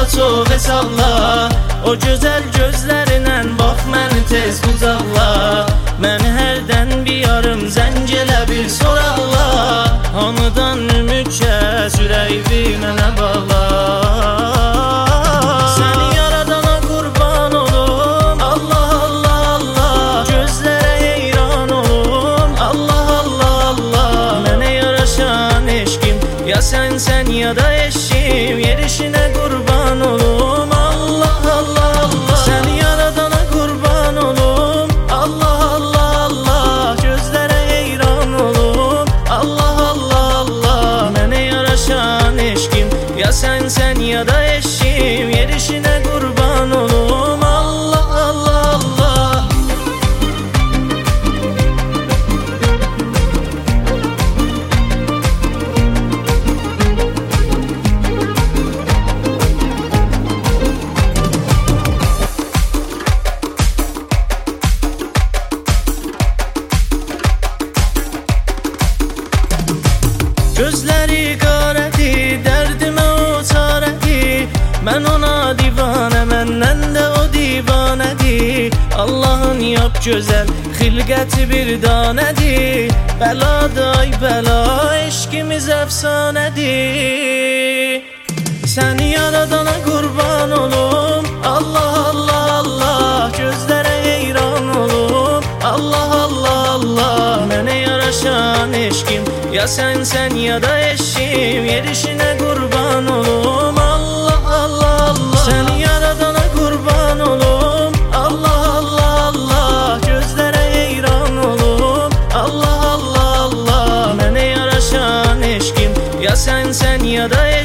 çox hesabla. O gözəl gözlərinlə bax məni tez qucaqla. Məni hərdən bir yarım zəng elə bir soraqla. Hamıdan ümid kəs, ürəyimi mənə bağla. Səni yaradana qurban olum, Allah, Allah, Allah. Gözlərə heyran olum, Allah, Allah, Allah. Mənə yaraşan eşqim, ya sənsən ya da eşim. Yerişinə qurban olum, Allah, Allah, Allah. Səni yaradana qurban olum, Allah, Allah, Allah. Gözlərə heyran olum, Allah, Allah, Allah. Mənə yaraşan eşqim, ya sənsən ya da eşim. Yerişinə qurban olum, Allah, Allah, Allah. Gözləri qarədir, dərdimə o çarədir. Mən ona divanə, məndən də o divanədir. Allahın yap gözəl, xilqəti bir danədir. Bəladay bəla, eşqimiz əfsanədir. Səni yaradana qurban olum, Allah, Allah, Allah. Gözlərə heyran olum, Allah, Allah, Allah. Mənə yaraşan eşqim, ya sənsən ya da eşim. Yerişinə qurban olum, Allah, Allah, Allah. Səni yaradana qurban olum, Allah, Allah, Allah. Gözlərə heyran olum, Allah, Allah, Allah. Mənə yaraşan eşqim, ya sənsən ya da eşim.